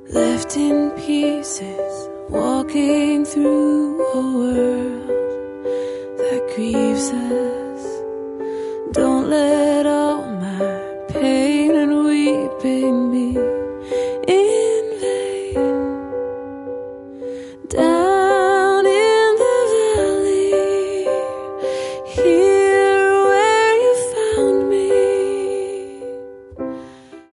left in pieces, walking through a world that grieves us. Don't let